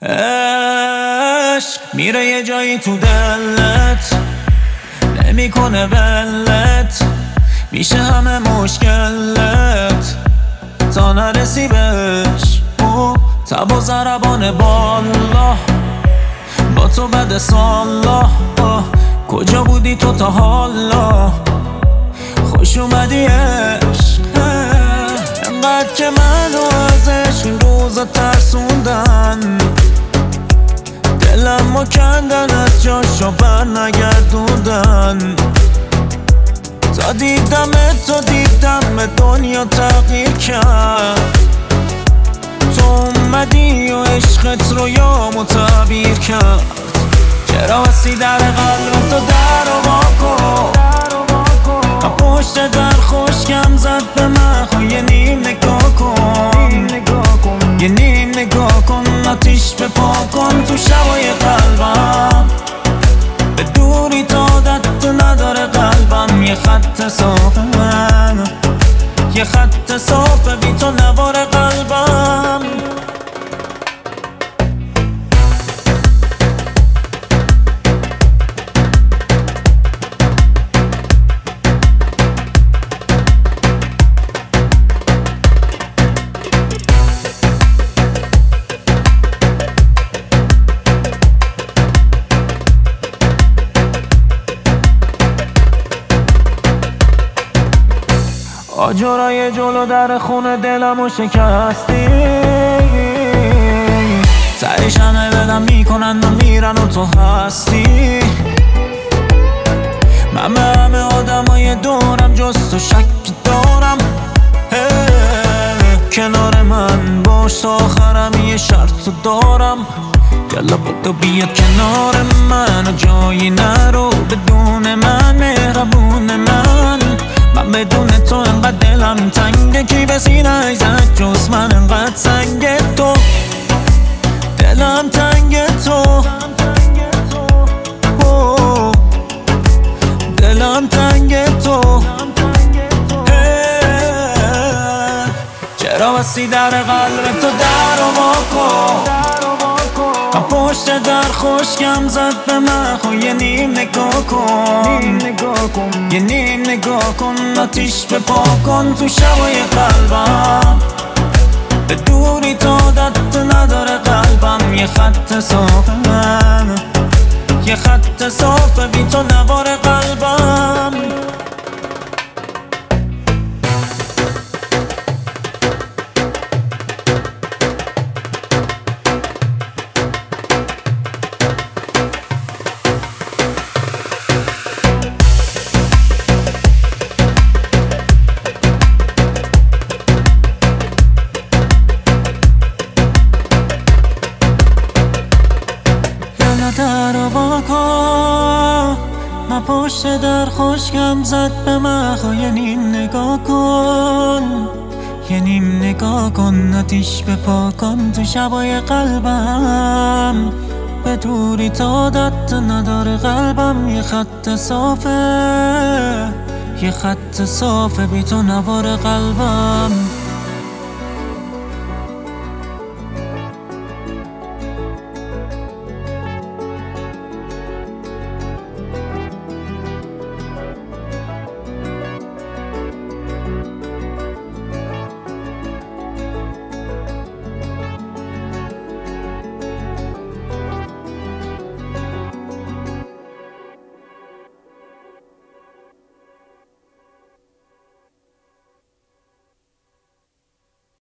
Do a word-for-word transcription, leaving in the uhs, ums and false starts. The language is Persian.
عشق میره یه جایی تو دلت، نمیکنه ولت، میشه همه مشکلت تا نرسی بهش. او تب و ضربان بالا با تو بد سالا، کجا بودی تو تا حالا؟ خوش اومدی عشق، انقدر که منو ازش این روزا ترسوندن، دلم و کندن از جاشو بر نگردوندن. تا دیدم تو دیدم دنیا تغییر کرد، تو اومدی و عشقت رو یامو تعبیر کرد. چرا بستی در قلب تو در و واکن، پشت در خوشگم زد به من، خو یه نیم نگاه کن، یه نیم نگاه کن، آتیش به پا کن تو شبای قلبم. به دوری تا عادت نداره قلبم، یه خط صافه من، یه خط صافه بی تو نوار قلبم. آجرای جلو در خونه دلمو شکستی، تهش همه بدم میکنن و میرن و تو هستی. من به همه آدمای دورم جز تو شک دارم، کنار من باش تا آخرم یه شرط دارم. یالا بدو بیا کنار من و جایی نرو بدون من، مهربون من. من بدون تو انقدر دلم تنگه، کی به سینه زد جز من انقدر سنگ تو، دلم تنگ تو، دلم تنگ تو. چرا بستی در قلب تو در و واکن، پشت در خوشگم زد به من، خو یه نیم نگاه کن، یه نیم نگاه کن، آتیش به پا کن تو شبای قلبم. به دوری تا عادت نداره قلبم، یه خط صافه من، یه خط صافه بی تو نوار قلبم. در و واکن، من پشت در خوشگم زد به من، خو یه نیم نگاه کن، یه نیم نگاه کن، آتیش به پا کن تو شبای قلبم. به دوری تا عادت نداره قلبم، یه خط صافه، یه خط صافه بی تو نوار قلبم.